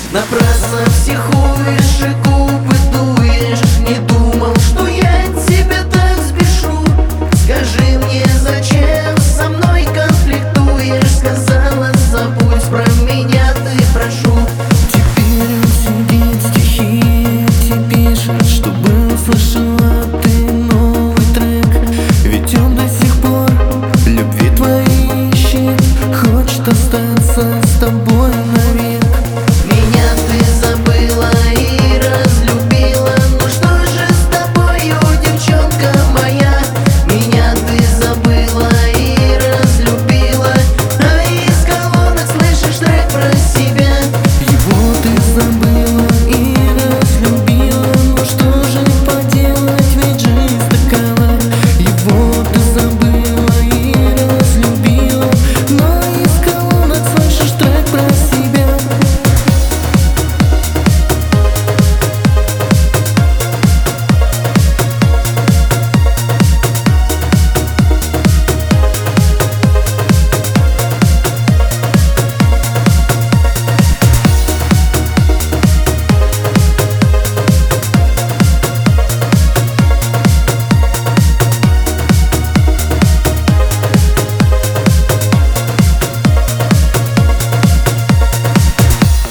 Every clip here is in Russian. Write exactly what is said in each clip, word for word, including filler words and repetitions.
Напрасно психуешь и губы дуешь. Не думал, что я тебя так взбешу. Скажи мне, зачем со мной конфликтуешь? Сказала, забудь про меня, ты прошу. Теперь он сидит, стихи эти пишет, чтобы услышала ты новый трек. Ведь он до сих пор любви твоей ищет, хочет остаться с тобой навек. Меня ты забыла и разлюбила. Ну что же с тобою, девчонка моя? Меня ты забыла и разлюбила, а из колонок слышишь трек про себя. Его ты забыла и разлюбила, ну что же поделать, ведь жизнь такова. Его ты забыла и разлюбила, но из колонок слышишь трек про себя.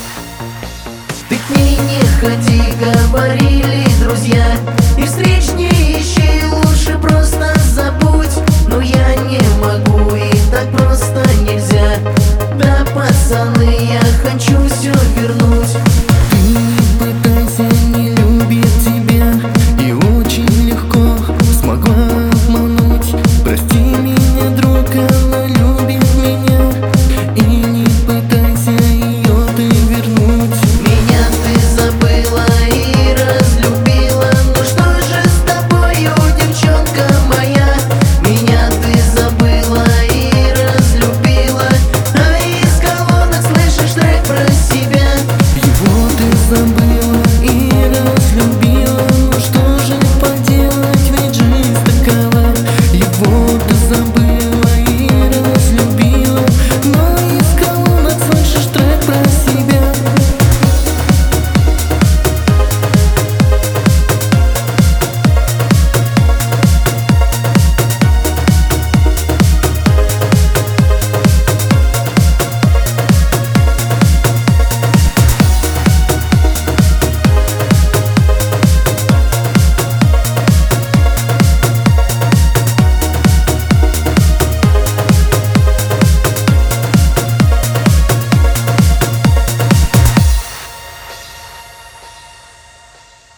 Ты к ней не ходи, говорили друзья, и встреч не